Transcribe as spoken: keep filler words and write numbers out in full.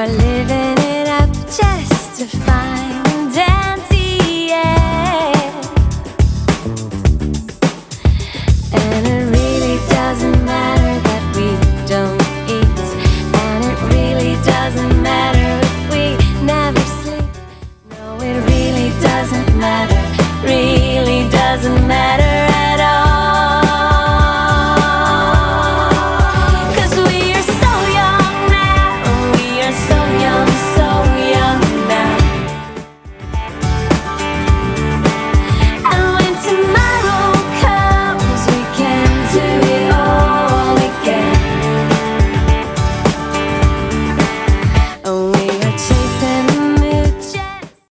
are living it up just to find empty air. And it really doesn't matter that we don't eat, and it really doesn't matter if we never sleep. No, it really doesn't matter, really doesn't matter.